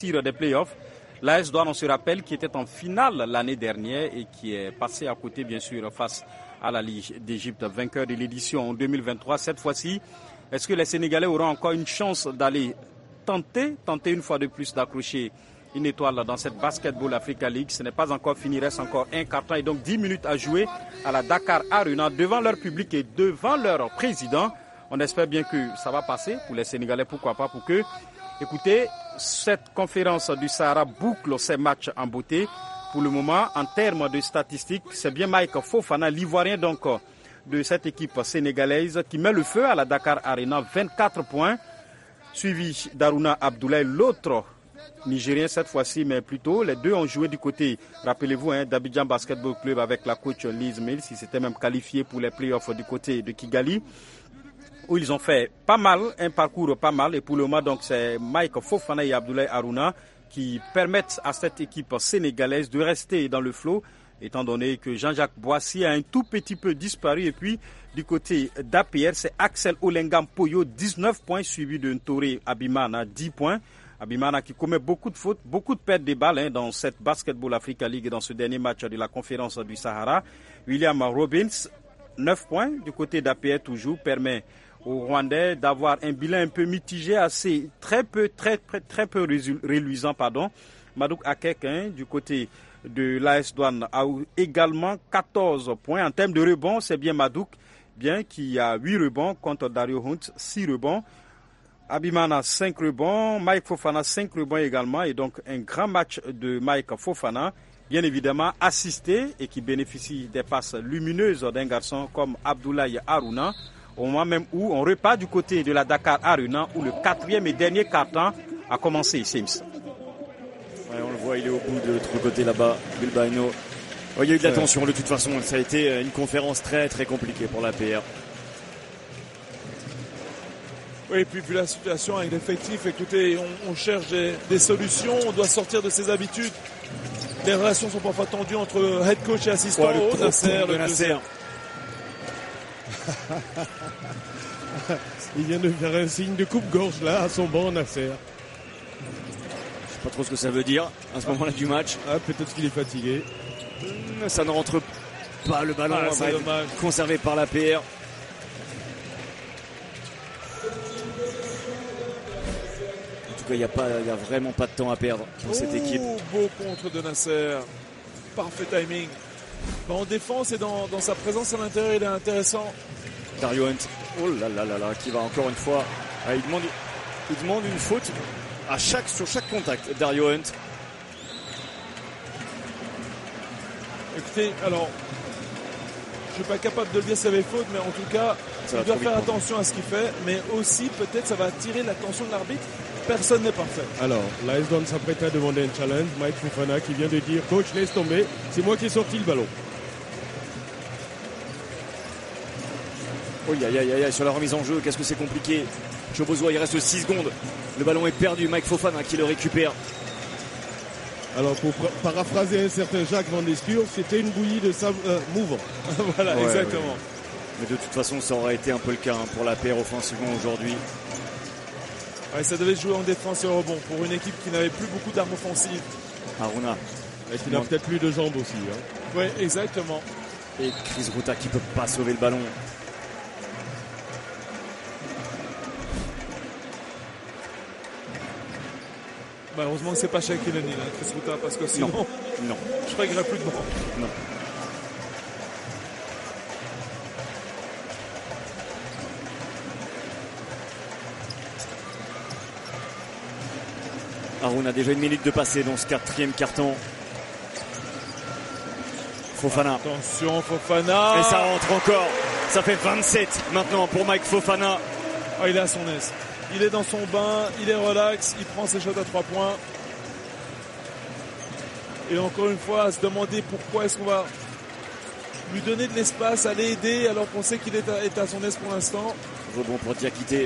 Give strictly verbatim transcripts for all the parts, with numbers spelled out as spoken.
des playoffs. L'A S Douanes, on se rappelle, qui était en finale l'année dernière et qui est passé à côté, bien sûr, face à la Ligue d'Égypte, vainqueur de l'édition en deux mille vingt-trois. Cette fois-ci, est-ce que les Sénégalais auront encore une chance d'aller tenter, tenter une fois de plus d'accrocher une étoile dans cette Basketball Africa League? Ce n'est pas encore fini, il reste encore un carton et donc dix minutes à jouer à la Dakar Arena devant leur public et devant leur président. On espère bien que ça va passer pour les Sénégalais, pourquoi pas, pour que, écoutez, cette conférence du Sahara boucle ses matchs en beauté. Pour le moment, en termes de statistiques, c'est bien Mike Fofana, l'Ivoirien donc de cette équipe sénégalaise, qui met le feu à la Dakar Arena, vingt-quatre points, suivi d'Aruna Abdoulaye, l'autre Nigérien cette fois-ci, mais plutôt les deux ont joué du côté, rappelez-vous, hein, d'Abidjan Basketball Club avec la coach Liz Mills, ils s'étaient même qualifiés pour les playoffs du côté de Kigali, où ils ont fait pas mal, un parcours pas mal, et pour le moment donc c'est Mike Fofana et Abdoulaye Aruna qui permettent à cette équipe sénégalaise de rester dans le flot, étant donné que Jean-Jacques Boissy a un tout petit peu disparu. Et puis du côté d'A P R, c'est Axel Olengam Poyo, dix-neuf points, suivi de Ntore Abimana, dix points. Abimana qui commet beaucoup de fautes, beaucoup de pertes de balles hein, dans cette Basketball Africa League, dans ce dernier match de la conférence du Sahara. William Robbins, neuf points du côté d'A P R toujours, permet aux Rwandais d'avoir un bilan un peu mitigé, assez très peu, très, très, très peu reluisant, pardon. Madouk Akek, hein, du côté de l'A S Douanes, a également quatorze points. En termes de rebonds, c'est bien Madouk, bien, qui a huit rebonds contre Dario Hunt, six rebonds. Abimana, cinq rebonds. Mike Fofana, cinq rebonds également. Et donc, un grand match de Mike Fofana, bien évidemment assisté et qui bénéficie des passes lumineuses d'un garçon comme Abdoulaye Aruna, au moment même où on repart du côté de la Dakar Arena, où le quatrième et dernier quart-temps a commencé, Sims. Ouais, on le voit, il est au bout de l'autre côté là-bas, Bilbao. Oh, il y a eu de la tension, de toute façon, ça a été une conférence très très compliquée pour l'A P R. Oui, et puis vu la situation avec l'effectif, écoutez, on, on cherche des, des solutions, on doit sortir de ses habitudes. Les relations sont parfois tendues entre head coach et assistant. Ouais, le oh, Nasser, de Nasser. Il vient de faire un signe de coupe-gorge là à son banc, Nasser. Je sais pas trop ce que ça veut dire à ce moment-là du match. Ah, peut-être qu'il est fatigué. Ça ne rentre pas, le ballon ah, va être conservé par l'A P R. En tout cas, il n'y a, a vraiment pas de temps à perdre pour oh, cette équipe. Beau contre de Nasser. Parfait timing. Ben, en défense et dans, dans sa présence à l'intérieur, il est intéressant. Dario Hunt, oh là là là là, qui va encore une fois. Ah, il, demande, il demande une faute à chaque, sur chaque contact, Dario Hunt. Écoutez, alors, je ne suis pas capable de le dire s'il y avait faute, mais en tout cas, ça il doit faire attention à ce qu'il fait, mais aussi peut-être ça va attirer l'attention de l'arbitre. Personne n'est parfait. Alors, l'A S Douanes s'apprête à demander un challenge. Mike Fofana qui vient de dire, coach, laisse tomber, c'est moi qui ai sorti le ballon. Oh, aïe, aïe, aïe, sur la remise en jeu, qu'est-ce que c'est compliqué. Chobozois, il reste six secondes. Le ballon est perdu, Mike Fofana qui le récupère. Alors, pour paraphraser un certain Jacques Van Descure, c'était une bouillie de sable euh, mouvant. Voilà, ouais, exactement. Ouais. Mais de toute façon, ça aurait été un peu le cas hein, pour la paire offensivement aujourd'hui. Ouais, ça devait jouer en défense et au rebond pour une équipe qui n'avait plus beaucoup d'armes offensives. Aruna. Et qui n'a peut-être plus de jambes aussi. Hein. Oui, exactement. Et Chris Ruta qui peut pas sauver le ballon. Bah, heureusement que c'est pas Shaquille O'Neal, hein, Chris Ruta, parce que sinon, non, non. je crois qu'il n'y aurait plus de ballon. Non. Aruna a déjà une minute de passer dans ce quatrième carton. Fofana. Attention, Fofana. Et ça rentre encore. Ça fait vingt-sept maintenant pour Mike Fofana. Oh, il est à son aise. Il est dans son bain, il est relax, il prend ses shots à trois points. Et encore une fois, à se demander pourquoi est-ce qu'on va lui donner de l'espace, aller aider alors qu'on sait qu'il est à, est à son aise pour l'instant. Rebond pour Diakité.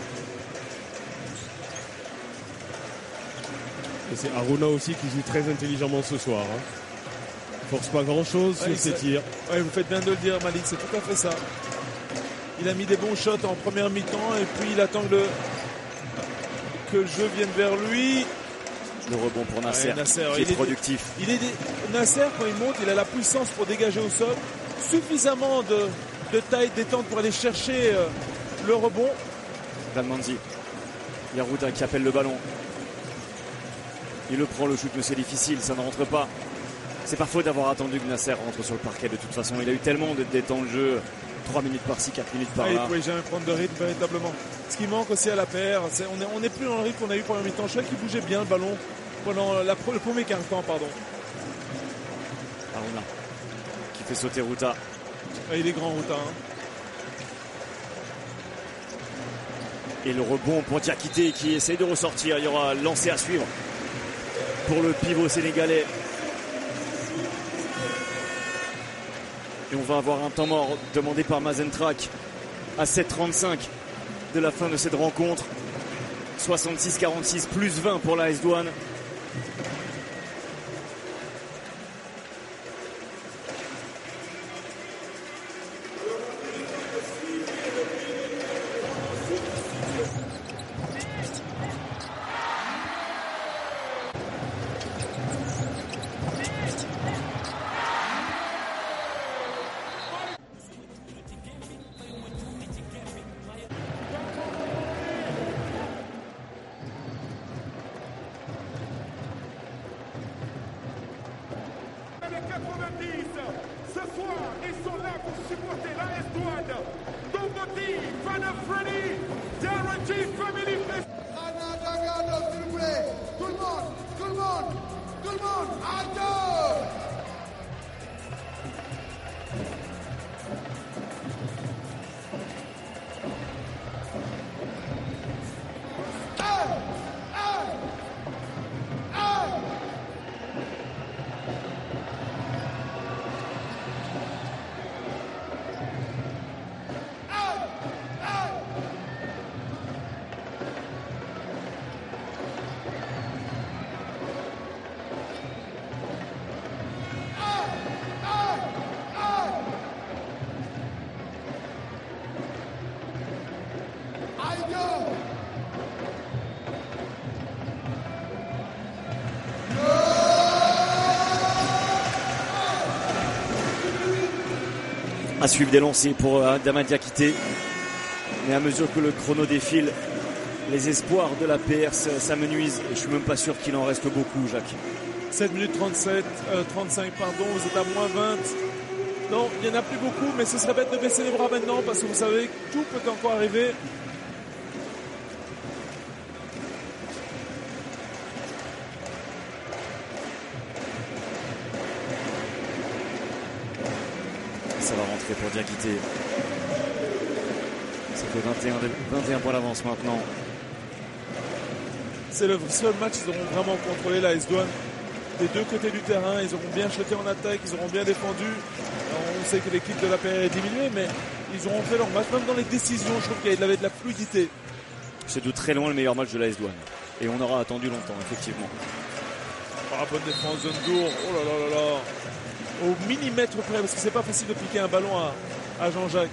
Et c'est Aruna aussi qui joue très intelligemment ce soir. Hein. Force pas grand chose ouais, sur ses tirs. Ouais, vous faites bien de le dire, Malik, c'est tout à fait ça. Il a mis des bons shots en première mi-temps et puis il attend que le, que le jeu vienne vers lui. Le rebond pour Nasser, ouais, Nasser qui il est est productif. Il est Nasser, quand il monte, il a la puissance pour dégager au sol, suffisamment de, de taille, de détente pour aller chercher euh, le rebond. Dalmanzi, Yarouda qui appelle le ballon. Il le prend le shoot, mais c'est difficile, ça ne rentre pas. C'est pas faute d'avoir attendu que Nasser rentre sur le parquet. De toute façon, il a eu tellement de temps de jeu. trois minutes par-ci, quatre minutes par-là. Ah, il ne pouvait jamais prendre de rythme véritablement. Ce qui manque aussi à la paire, c'est, on n'est on est plus dans le rythme qu'on a eu pendant le mi-temps. Je crois qu'il bougeait bien le ballon pendant la, le premier quart-temps. Pardon. Aruna qui fait sauter Ruta. Ah, il est grand, Ruta. Hein. Et le rebond pour Diakité qui essaye de ressortir. Il y aura lancé à suivre pour le pivot sénégalais. Et on va avoir un temps mort demandé par Mazentrak à sept trente-cinq de la fin de cette rencontre. soixante-six quarante-six plus vingt pour l'A S Douanes. Ce soir, ils sont là pour supporter l'A S Douanes. Dongoti, Fana Freddy, Darren G Family Fest. S'il vous plaît, tout le monde, tout le monde, tout le monde, Aldo! À suivre des lancers pour Adama Diakité. Mais à mesure que le chrono défile, les espoirs de la P R s'amenuisent. Et je suis même pas sûr qu'il en reste beaucoup, Jacques. sept minutes trente-sept, euh, trente-cinq, pardon, vous êtes à moins vingt. Non, il n'y en a plus beaucoup, mais ce serait bête de baisser les bras maintenant parce que vous savez que tout peut encore arriver. Ça va rentrer pour Diakité. Ça fait vingt et un, vingt et un points d'avance maintenant. C'est le seul match qu'ils auront vraiment contrôlé l'A S Douanes. Des deux côtés du terrain, ils auront bien chuté en attaque, ils auront bien défendu. Alors, on sait que l'équipe de la P R est diminuée, mais ils auront fait leur match. Même dans les décisions, je trouve qu'il y avait de la fluidité. C'est de très loin le meilleur match de l'A S Douanes. Et on aura attendu longtemps, effectivement. Par rapport à une défense zone d'our, oh là là là là. Au millimètre près, parce que c'est pas facile de piquer un ballon à, à Jean-Jacques.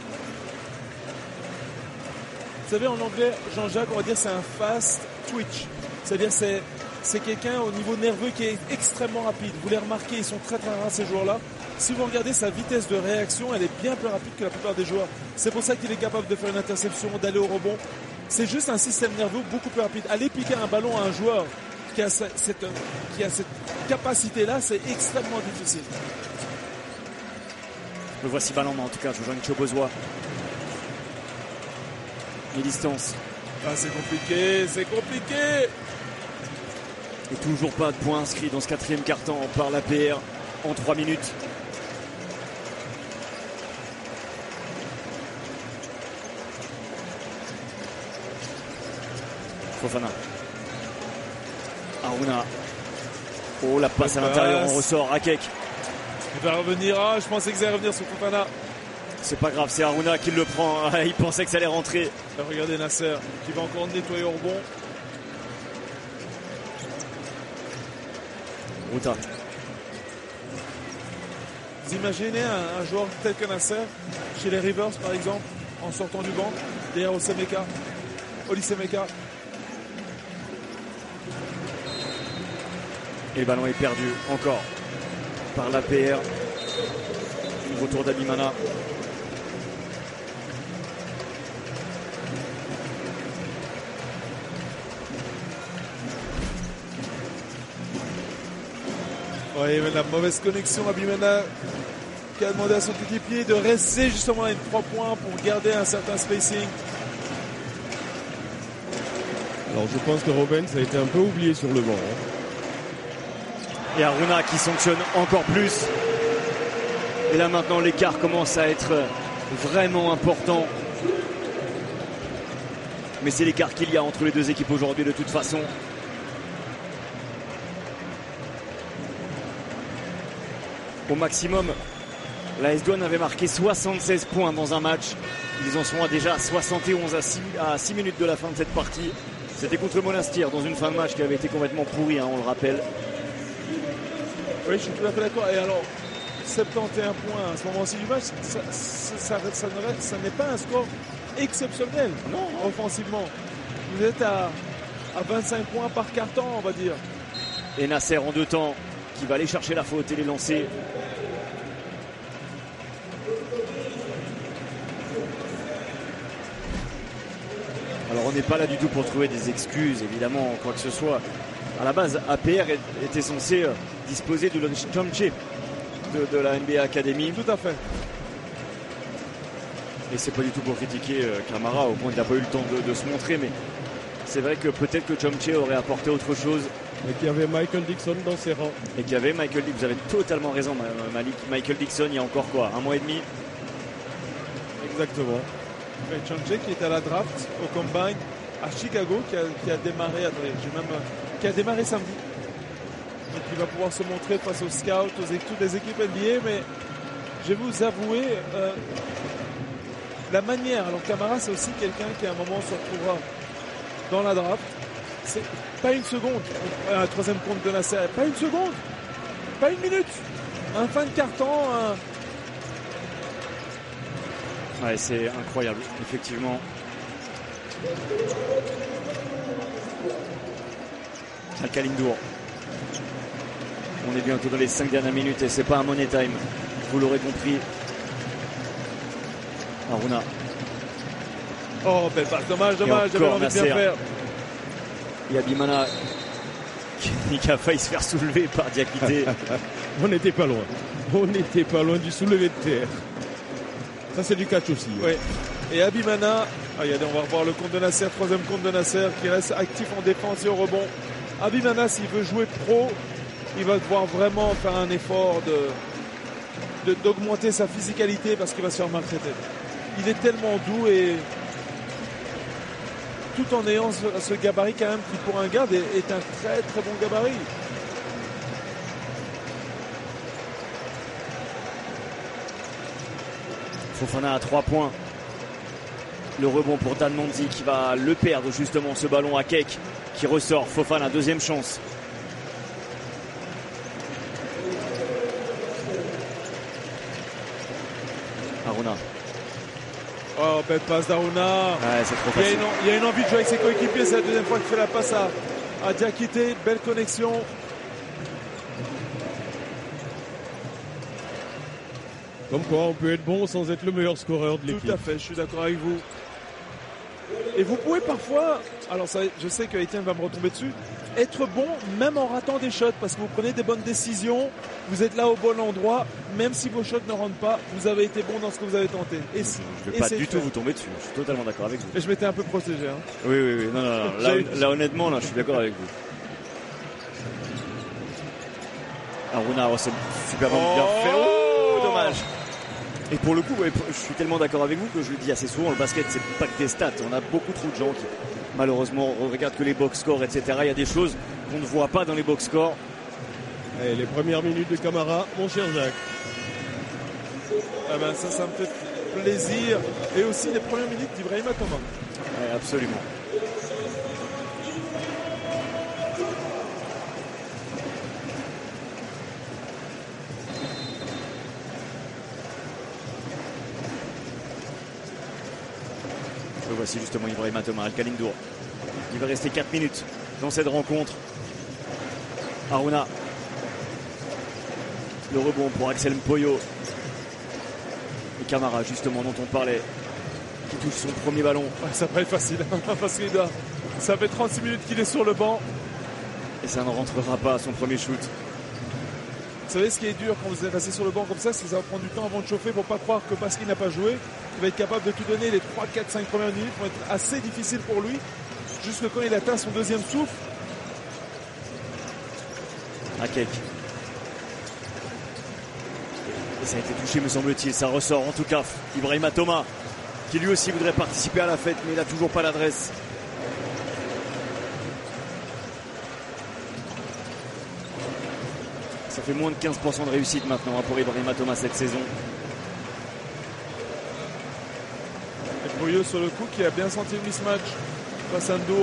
Vous savez, en anglais, Jean-Jacques, on va dire c'est un fast twitch. C'est-à-dire c'est c'est quelqu'un au niveau nerveux qui est extrêmement rapide. Vous les remarquez, ils sont très très rares ces joueurs-là. Si vous regardez sa vitesse de réaction, elle est bien plus rapide que la plupart des joueurs. C'est pour ça qu'il est capable de faire une interception, d'aller au rebond. C'est juste un système nerveux beaucoup plus rapide. Aller piquer un ballon à un joueur qui a cette, cette, qui a cette capacité-là, c'est extrêmement difficile. Le voici ballon, mais en tout cas, Jean-Jacques Chobozois. Les distances. Ah, c'est compliqué, c'est compliqué. Et toujours pas de points inscrits dans ce quatrième quart-temps par la P R en trois minutes. Fofana. Aruna. Oh, la passe à l'intérieur, on ressort. Akek. Il va revenir. Ah, je pensais que ça allait revenir sur Fofana. C'est pas grave, c'est Aruna qui le prend. Il pensait que ça allait rentrer. Regardez Nasser qui va encore nettoyer au rebond. Ruta. Vous imaginez un, un joueur tel que Nasser chez les Rivers par exemple, en sortant du banc, derrière Osemeka, Oli Semeka. Et le ballon est perdu encore par l'A P R. Retour d'Abimana. Oui, mais la mauvaise connexion, Abimana qui a demandé à son équipier de rester justement à une trois points pour garder un certain spacing. Alors je pense que Robben a été un peu oublié sur le banc. Hein. Et Haruna qui sanctionne encore plus. Et là maintenant l'écart commence à être vraiment important. Mais c'est l'écart qu'il y a entre les deux équipes aujourd'hui de toute façon. Au maximum, la S Douane avait marqué soixante-seize points dans un match. Ils en sont à déjà soixante et onze à six minutes de la fin de cette partie. C'était contre Monastir dans une fin de match qui avait été complètement pourrie, hein, on le rappelle. Oui, je suis tout à fait d'accord. Et alors, soixante et onze points à ce moment-ci du match, ça, ça, ça, ça, ne, ça n'est pas un score exceptionnel, non, offensivement. Vous êtes à, à vingt-cinq points par carton, on va dire. Et Nasser en deux temps, qui va aller chercher la faute et les lancer. Alors on n'est pas là du tout pour trouver des excuses, évidemment, quoi que ce soit. À la base, A P R était censé disposer de Lon Chomche de, de la N B A Academy. Tout à fait. Et c'est pas du tout pour critiquer Camara, au point qu'il n'a pas eu le temps de, de se montrer, mais c'est vrai que peut-être que Chomche aurait apporté autre chose. Et qu'il y avait Michael Dixon dans ses rangs. Et qu'il y avait Michael Dixon, vous avez totalement raison, Malik. Michael Dixon, il y a encore quoi, un mois et demi? Exactement. Et Chomche qui est à la draft au combine à Chicago, qui a, qui a démarré, attendez, j'ai même, qui a démarré samedi. Et qui va pouvoir se montrer face aux scouts, aux toutes les équipes N B A, mais je vais vous avouer, euh, la manière, alors Camara c'est aussi quelqu'un qui à un moment se retrouvera dans la draft. C'est pas une seconde, un troisième compte de Nasser, pas une seconde, pas une minute, un fin de carton. Un... Ouais, c'est incroyable, effectivement. Al-Khalindour. On est bientôt dans les cinq dernières minutes et c'est pas un money time, vous l'aurez compris. Haruna. Oh, belle passe, dommage, dommage, j'avais envie de bien faire. Il y a Abimana qui a failli se faire soulever par Diakité. On n'était pas loin. On n'était pas loin du soulevé de terre. Ça, c'est du catch aussi. Oui. Et Abimana, ah, regardez, on va revoir le compte de Nasser, troisième compte de Nasser, qui reste actif en défense et au rebond. Abimana, s'il veut jouer pro, il va devoir vraiment faire un effort de, de, d'augmenter sa physicalité parce qu'il va se faire maltraiter. Il est tellement doux et tout en ayant ce, ce gabarit quand même qui pour un garde est, est un très très bon gabarit. Fofana à trois points. Le rebond pour Dan Manzi qui va le perdre justement, ce ballon à Keck qui ressort. Fofana, deuxième chance. Haruna. Oh, belle passe d'Haruna. Ouais, c'est trop il, y a facile. une, il y a une envie de jouer avec ses coéquipiers. C'est la deuxième fois qu'il fait la passe à, à Diakité. Belle connexion. Comme quoi, on peut être bon sans être le meilleur scoreur de l'équipe. Tout à fait, je suis d'accord avec vous. Et vous pouvez parfois, alors ça, je sais que Etienne va me retomber dessus, être bon même en ratant des shots parce que vous prenez des bonnes décisions, vous êtes là au bon endroit, même si vos shots ne rentrent pas, vous avez été bon dans ce que vous avez tenté. Et je ne vais pas du tout vous tomber dessus, je suis totalement d'accord avec vous. Et je m'étais un peu protégé. Hein. Oui, oui, oui, non, non, non. Là, là, honnêtement, là, je suis d'accord avec vous. Haruna, oh, c'est super bien fait. Oh, dommage. Et pour le coup, je suis tellement d'accord avec vous que je le dis assez souvent, le basket, c'est pas que des stats. On a beaucoup trop de gens qui, malheureusement, regardent que les box scores, et cetera. Il y a des choses qu'on ne voit pas dans les box scores. Et les premières minutes de Camara, mon cher Jacques. Ah ben ça, ça me fait plaisir. Et aussi les premières minutes d'Ibrahima Thomas. Ouais, absolument. Voici justement Ibrahima Thomas, Al-Khalindour. Il va rester quatre minutes dans cette rencontre. Haruna Le rebond pour Axel Mpoyo. Et Camara, justement, dont on parlait, qui touche son premier ballon. Ouais, ça va pas être facile, parce que ça fait trente-six minutes qu'il est sur le banc. Et ça ne rentrera pas à son premier shoot. Vous savez ce qui est dur quand vous êtes resté sur le banc comme ça, c'est que ça va prendre du temps avant de chauffer. Pour pas croire que parce qu'il n'a pas joué, il va être capable de tout donner. Les trois, quatre, cinq premières minutes vont être assez difficiles pour lui. Jusque quand il atteint son deuxième souffle. Akek. Et ça a été touché, me semble-t-il. Ça ressort en tout cas. Ibrahima Thomas, qui lui aussi voudrait participer à la fête, mais il n'a toujours pas l'adresse. Ça fait moins de quinze pour cent de réussite maintenant hein, pour Ibrahima Thomas cette saison. Et Boyo sur le coup qui a bien senti le mismatch face à Ndour.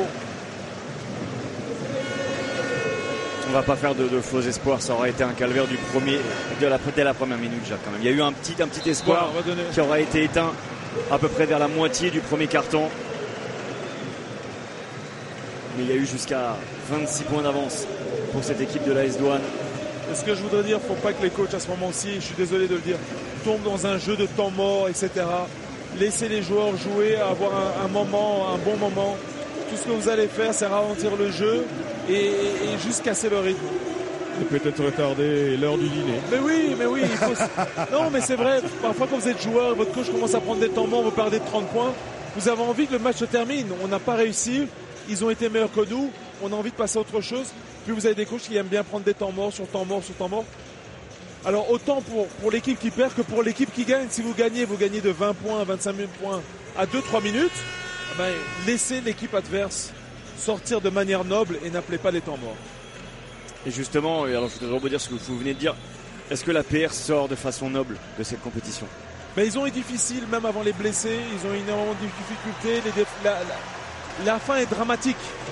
On va pas faire de, de faux espoirs, ça aurait été un calvaire du premier, de la, dès la première minute Jacques quand même. Il y a eu un petit, un petit espoir ouais, qui aura été éteint à peu près vers la moitié du premier quart-temps. Mais il y a eu jusqu'à vingt-six points d'avance pour cette équipe de l'A S Douanes. Et ce que je voudrais dire, il ne faut pas que les coachs à ce moment-ci, je suis désolé de le dire, tombent dans un jeu de temps mort, et cetera. Laissez les joueurs jouer, avoir un, un moment, un bon moment. Tout ce que vous allez faire, c'est ralentir le jeu et, et, et juste casser le rythme. Et peut-être retarder l'heure du dîner. Mais oui, mais oui, il faut... Non, mais c'est vrai, parfois quand vous êtes joueur, votre coach commence à prendre des temps morts, vous perdez de trente points, vous avez envie que le match se termine. On n'a pas réussi, ils ont été meilleurs que nous, on a envie de passer à autre chose. Puis vous avez des coachs qui aiment bien prendre des temps morts sur temps morts sur temps morts. Alors autant pour, pour l'équipe qui perd que pour l'équipe qui gagne. Si vous gagnez, vous gagnez de vingt points, vingt-cinq points à deux trois minutes. Ben, laissez l'équipe adverse sortir de manière noble et n'appelez pas les temps morts. Et justement, alors je voudrais rebondir sur ce que vous venez de dire. Est-ce que la P R sort de façon noble de cette compétition? Ben, ils ont eu difficile, même avant les blessés. Ils ont eu énormément de difficultés. Les déf... la, la, la fin est dramatique.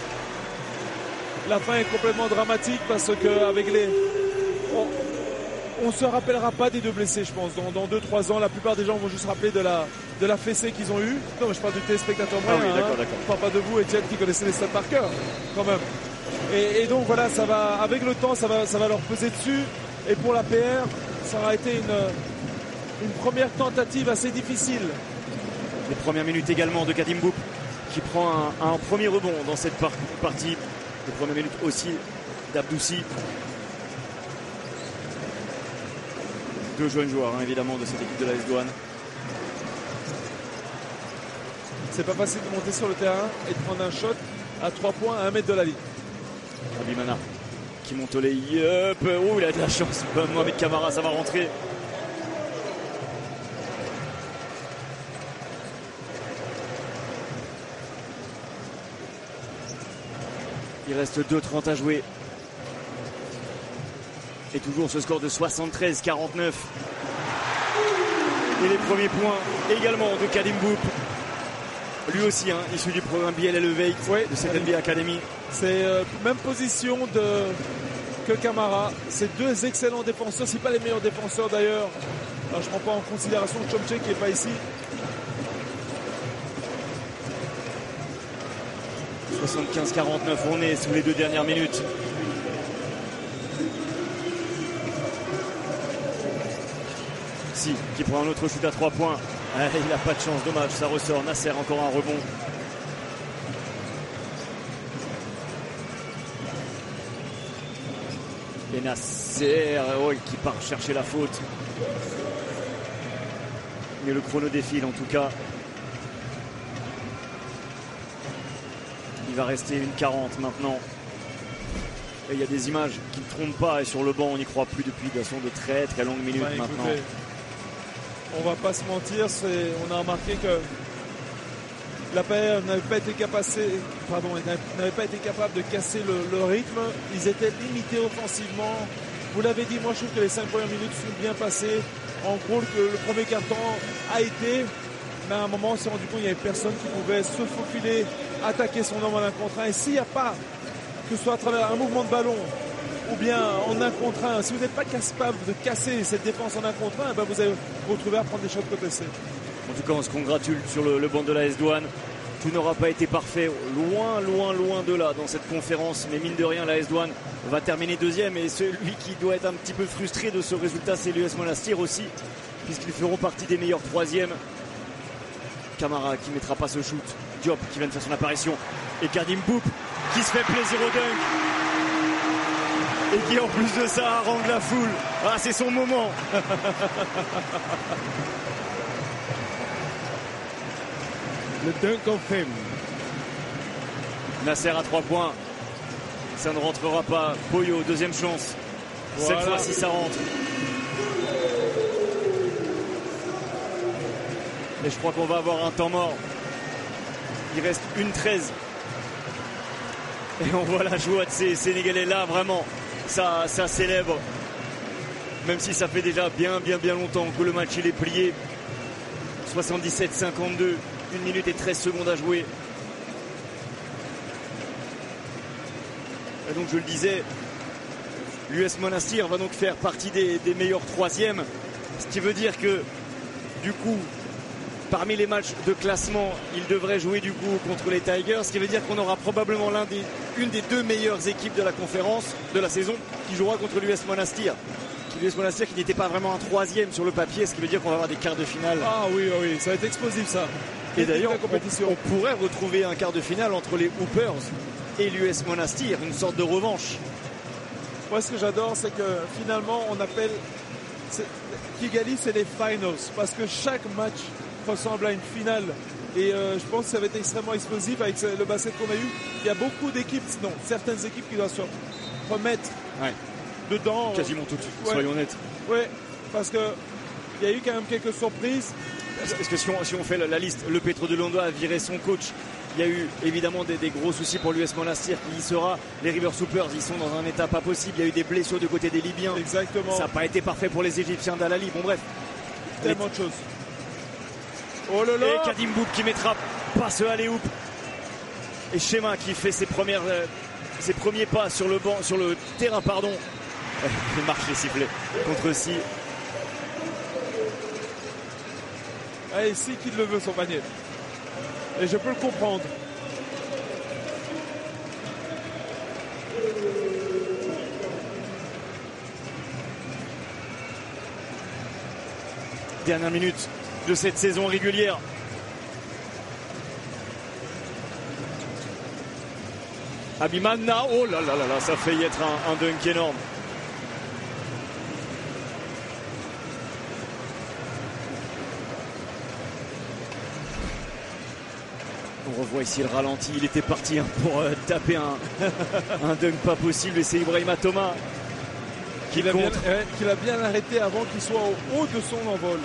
La fin est complètement dramatique parce que avec les... On ne se rappellera pas des deux blessés, je pense. Dans deux trois ans, la plupart des gens vont juste se rappeler de la, de la fessée qu'ils ont eue. Non, mais je parle du téléspectateur moyen. Ah oui, d'accord, hein. d'accord. Je parle pas de vous, Etienne, qui connaissez les stats par cœur, quand même. Et, et donc voilà, ça va, avec le temps, ça va, ça va leur peser dessus. Et pour la P R, ça aura été une, une première tentative assez difficile. Les premières minutes également de Kadim Bouk, qui prend un, un premier rebond dans cette par- partie. Les premières minutes aussi d'Abdoussi. Deux jeunes joueurs, hein, évidemment, de cette équipe de l'A S Douanes. C'est pas facile de monter sur le terrain et de prendre un shot à trois points à un mètre de la ligne. Abimana qui monte au lay-up. Oh, il a de la chance. Mohamed Camara, ça va rentrer. Il reste deux trente à jouer. Et toujours ce score de soixante-treize à quarante-neuf. Et les premiers points également de Kadim Bouk. Lui aussi, hein, issu du programme B L Elevate ouais, de cette N B A Academy. C'est euh, même position de, que Camara. C'est deux excellents défenseurs, si pas les meilleurs défenseurs d'ailleurs. Alors, je ne prends pas en considération Chomche qui n'est pas ici. soixante-quinze à quarante-neuf, on est sous les deux dernières minutes. Si, qui prend un autre shoot à trois points. Ah, il n'a pas de chance, dommage, ça ressort. Nasser, encore un rebond. Et Nasser, oh, qui part chercher la faute. Mais le chrono défile en tout cas. Il va rester une quarante maintenant. Et il y a des images qui ne trompent pas. Et sur le banc, on n'y croit plus depuis de façon de très très longues minutes bah, maintenant. Écoutez, on va pas se mentir, c'est, on a remarqué que la P R n'avait pas été capable, pardon, n'avait pas été capable de casser le, le rythme. Ils étaient limités offensivement. Vous l'avez dit, moi je trouve que les cinq premières minutes sont bien passées. En gros, le, le premier quart-temps a été, mais à un moment, on s'est rendu compte qu'il n'y avait personne qui pouvait se faufiler, attaquer son homme en un contre un. Et s'il n'y a pas, que ce soit à travers un mouvement de ballon ou bien en un contre un, si vous n'êtes pas capable de casser cette défense en un contre un, ben vous allez vous retrouver à prendre des shots côté C. En tout cas, on se congratule sur le, le banc de l'A S Douanes. Tout n'aura pas été parfait, loin, loin, loin de là dans cette conférence. Mais mine de rien, l'A S Douanes va terminer deuxième. Et celui qui doit être un petit peu frustré de ce résultat, c'est l'U S Monastir aussi, puisqu'ils feront partie des meilleurs troisièmes. Camara qui ne mettra pas ce shoot. Diop qui vient de faire son apparition. Et Kadim Boop qui se fait plaisir au dunk. Et qui en plus de ça harangue la foule. Ah, c'est son moment. Le dunk en femme. Nasser à trois points. Ça ne rentrera pas. Poyo, deuxième chance. Voilà. Cette fois-ci, ça rentre. Et je crois qu'on va avoir un temps mort. Il reste une treize. Et on voit la joie de ces Sénégalais là, vraiment. Ça, ça célèbre. Même si ça fait déjà bien, bien, bien longtemps que le match il est plié. soixante-dix-sept cinquante-deux. une minute et treize secondes à jouer. Et donc je le disais, l'U S Monastir va donc faire partie des, des meilleurs troisièmes. Ce qui veut dire que du coup, parmi les matchs de classement, il devrait jouer du coup contre les Tigers. Ce qui veut dire qu'on aura probablement l'un des, une des deux meilleures équipes de la conférence de la saison qui jouera contre l'U S Monastir. L'U S Monastir qui n'était pas vraiment un troisième sur le papier, ce qui veut dire qu'on va avoir des quarts de finale. Ah oui, oui, ça va être explosif ça. Et d'ailleurs, on, on pourrait retrouver un quart de finale entre les Hoopers et l'U S Monastir, une sorte de revanche. Moi, ce que j'adore, c'est que finalement, on appelle c'est, Kigali, c'est les finals, parce que chaque match ressemble à une finale. Et euh, je pense que ça va être extrêmement explosif avec le basket qu'on a eu. Il y a beaucoup d'équipes, non, certaines équipes qui doivent se remettre ouais. dedans. Quasiment toutes, ouais. soyons honnêtes. Oui, parce qu'il y a eu quand même quelques surprises. Parce que si on, si on fait la, la liste, le Petro de Londres a viré son coach. Il y a eu évidemment des, des gros soucis pour l'U S Monastir qui y sera. Les River Soupers, ils sont dans un état pas possible. Il y a eu des blessures du côté des Libyens. Exactement. Ça n'a pas été parfait pour les Égyptiens d'Al-Ali. Bon bref. Tellement de choses. Oh là là. Et Kadim Boop qui mettra pas ce alley-oop. Et Shema qui fait ses, premières, euh, ses premiers pas sur le, banc, sur le terrain. Pardon. Il marche les sifflets contre Si. Et Si qui le veut son panier. Et je peux le comprendre. Dernière minute de cette saison régulière. Abimana, oh là là là là, ça a failli être un, un dunk énorme. On revoit ici le ralenti, il était parti hein, pour euh, taper un, un dunk pas possible et c'est Ibrahima Thomas qui l'a bien, contre. euh, qui l'a bien arrêté avant qu'il soit au haut de son envol.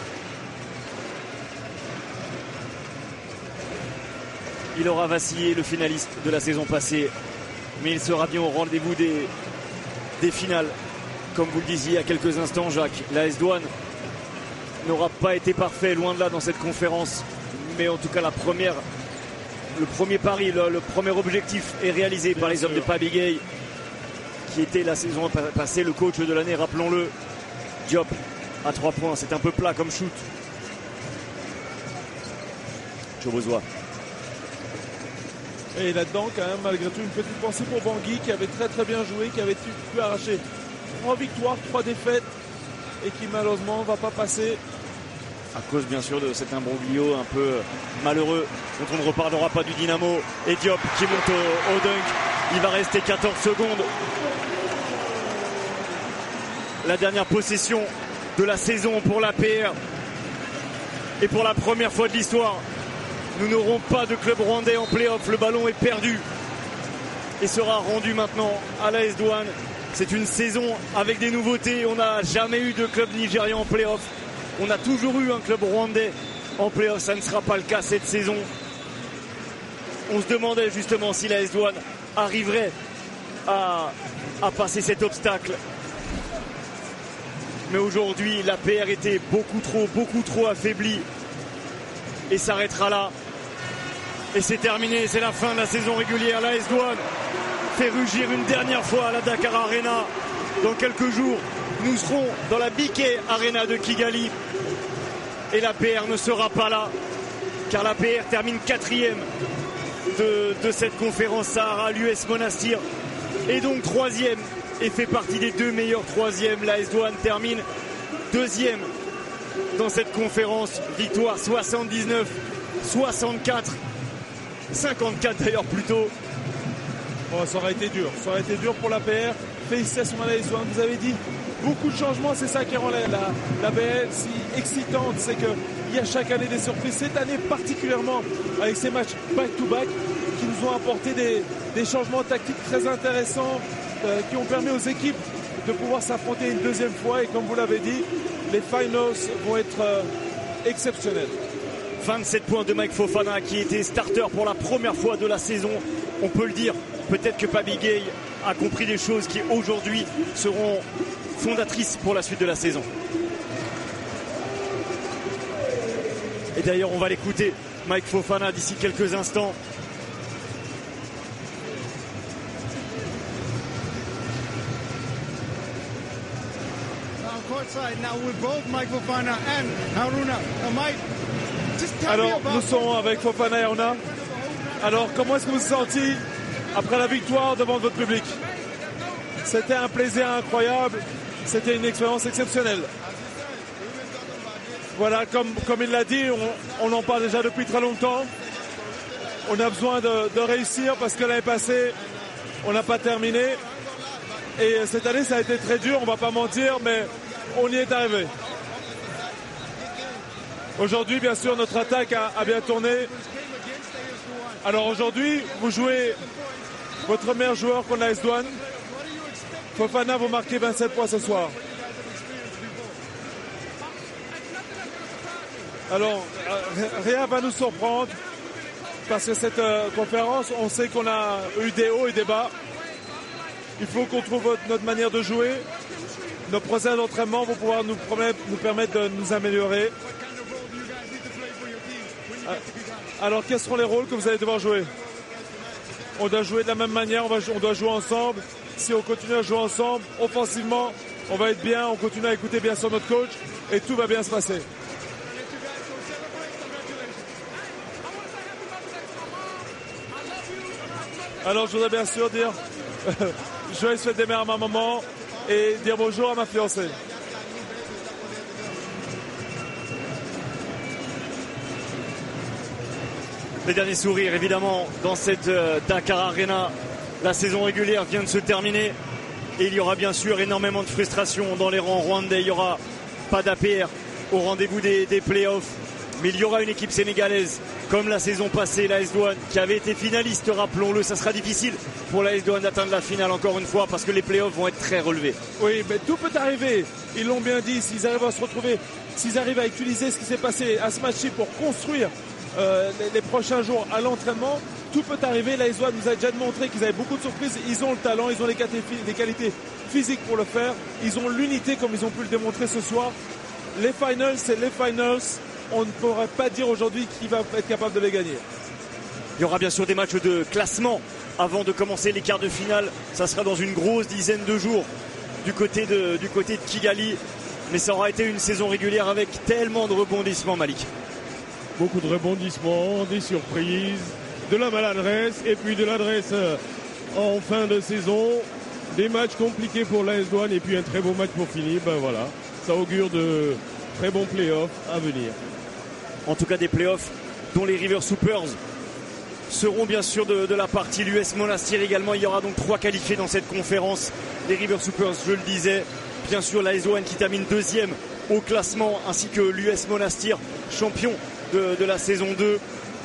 Il aura vacillé, le finaliste de la saison passée, mais il sera bien au rendez-vous des, des finales. Comme vous le disiez il y a quelques instants, Jacques, l'A S Douanes n'aura pas été parfait, loin de là dans cette conférence, mais en tout cas la première Le premier pari, le, le premier objectif est réalisé Bien par les sûr. hommes de Pabi Gueye, qui était la saison passée le coach de l'année, rappelons-le. Diop à trois points, c'est un peu plat comme shoot. Chobozois. Et là-dedans, quand même, malgré tout, une petite pensée pour Bangui qui avait très très bien joué, qui avait pu arracher trois victoires, trois défaites et qui malheureusement ne va pas passer. À cause bien sûr de cet imbroglio un peu malheureux dont on ne reparlera pas du Dynamo. Et Diop qui monte au, au dunk. Il va rester quatorze secondes. La dernière possession de la saison pour l'A P R. Et pour la première fois de l'histoire, nous n'aurons pas de club rwandais en play-off. Le ballon est perdu et sera rendu maintenant à l'A S Douanes. C'est une saison avec des nouveautés. On n'a jamais eu de club nigérian en play-off. On a toujours eu un club rwandais en play-off, ça ne sera pas le cas cette saison. On se demandait justement si l'A S Douanes arriverait à, à passer cet obstacle. Mais aujourd'hui, l'A P R était beaucoup trop, beaucoup trop affaibli. Et s'arrêtera là. Et c'est terminé, c'est la fin de la saison régulière. L'A S Douanes fait rugir une dernière fois à la Dakar Arena. Dans quelques jours, nous serons dans la B K Arena de Kigali. Et l'A P R ne sera pas là, car l'A P R termine quatrième de, de cette conférence Sahara. L'U S Monastir est donc troisième et fait partie des deux meilleurs troisièmes. L'A S Douanes termine deuxième dans cette conférence. Victoire soixante-dix-neuf soixante-quatre, cinquante-quatre d'ailleurs plutôt. Oh, ça aurait été dur, ça aurait été dur pour l'A P R. Félicitations à l'A S Douanes, vous avez dit beaucoup de changements, c'est ça qui rend la, la, la B L si excitante, c'est qu'il y a chaque année des surprises. Cette année particulièrement avec ces matchs back-to-back qui nous ont apporté des, des changements tactiques très intéressants euh, qui ont permis aux équipes de pouvoir s'affronter une deuxième fois et comme vous l'avez dit, les finals vont être euh, exceptionnels. vingt-sept points de Mike Fofana qui était starter pour la première fois de la saison. On peut le dire, peut-être que Papi Gueye a compris des choses qui aujourd'hui seront fondatrices pour la suite de la saison. Et d'ailleurs, on va l'écouter, Mike Fofana, d'ici quelques instants. Alors, nous sommes avec Fofana et Haruna. Alors, comment est-ce que vous vous sentez après la victoire devant votre public? C'était un plaisir incroyable. C'était une expérience exceptionnelle. Voilà, comme, comme il l'a dit, on, on en parle déjà depuis très longtemps. On a besoin de, de réussir parce que l'année passée, on n'a pas terminé. Et cette année, ça a été très dur, on ne va pas mentir, mais on y est arrivé. Aujourd'hui, bien sûr, notre attaque a, a bien tourné. Alors aujourd'hui, vous jouez votre meilleur joueur contre l'A S Douanes. Fofana, vous marquez vingt-sept points ce soir. Alors, rien va nous surprendre parce que cette euh, conférence, on sait qu'on a eu des hauts et des bas. Il faut qu'on trouve notre manière de jouer. Nos procès d'entraînement vont pouvoir nous, promettre, nous permettre de nous améliorer. Alors, quels seront les rôles que vous allez devoir jouer? On doit jouer de la même manière, on, va, on doit jouer ensemble. Si on continue à jouer ensemble, offensivement, on va être bien, on continue à écouter bien sûr notre coach et tout va bien se passer. Alors, je voudrais bien sûr dire joyeuse fête des mères à ma maman et dire bonjour à ma fiancée. Les derniers sourires évidemment dans cette euh, Dakar Arena. La saison régulière vient de se terminer et il y aura bien sûr énormément de frustration dans les rangs rwandais. Il n'y aura pas d'A P R au rendez-vous des, des playoffs, mais il y aura une équipe sénégalaise comme la saison passée, l'A S Douanes, qui avait été finaliste, rappelons-le. Ça sera difficile pour l'A S Douanes d'atteindre la finale encore une fois parce que les playoffs vont être très relevés. Oui, mais tout peut arriver. Ils l'ont bien dit, s'ils arrivent à se retrouver, s'ils arrivent à utiliser ce qui s'est passé à ce match-ci pour construire euh, les, les prochains jours à l'entraînement, tout peut arriver. L'A S Douanes nous a déjà montré qu'ils avaient beaucoup de surprises. Ils ont le talent, ils ont les qualités physiques pour le faire. Ils ont l'unité comme ils ont pu le démontrer ce soir. Les finals, c'est les finals. On ne pourrait pas dire aujourd'hui qui va être capable de les gagner. Il y aura bien sûr des matchs de classement avant de commencer les quarts de finale. Ça sera dans une grosse dizaine de jours du côté de, du côté de Kigali. Mais ça aura été une saison régulière avec tellement de rebondissements, Malik. Beaucoup de rebondissements, des surprises, de la maladresse et puis de l'adresse en fin de saison. Des matchs compliqués pour l'A S Douanes et puis un très beau match pour finir. Ben voilà, ça augure de très bons playoffs à venir. En tout cas des playoffs dont les River Soupers seront bien sûr de, de la partie. L'U S Monastir également. Il y aura donc trois qualifiés dans cette conférence. Les River Soupers, je le disais. Bien sûr l'A S Douanes qui termine deuxième au classement, ainsi que l'U S Monastir, champion de, de la saison deux.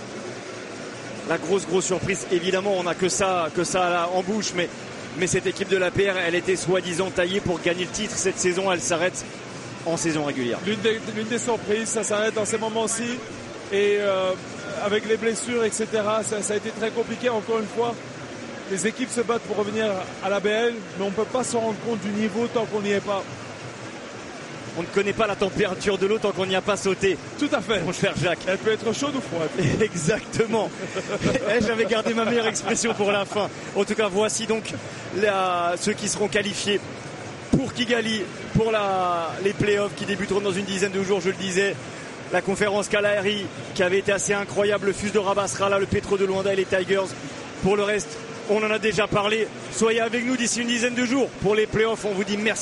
La grosse grosse surprise, évidemment, on n'a que ça, que ça en bouche, mais, mais cette équipe de l'A P R, elle était soi-disant taillée pour gagner le titre. Cette saison, elle s'arrête en saison régulière. L'une des, l'une des surprises, ça s'arrête dans ces moments-ci. Et euh, avec les blessures, et cetera, ça, ça a été très compliqué. Encore une fois, les équipes se battent pour revenir à la B L, mais on ne peut pas se rendre compte du niveau tant qu'on n'y est pas. On ne connaît pas la température de l'eau tant qu'on n'y a pas sauté. Tout à fait. Mon cher Jacques. Elle peut être chaude ou froide. Exactement. J'avais gardé ma meilleure expression pour la fin. En tout cas, voici donc la, ceux qui seront qualifiés pour Kigali, pour la, les playoffs qui débuteront dans une dizaine de jours, je le disais. la conférence Kalahari qui avait été assez incroyable, le Fus de Rabat sera là, le Petro de Luanda et les Tigers. Pour le reste, on en a déjà parlé. Soyez avec nous d'ici une dizaine de jours pour les playoffs. On vous dit merci.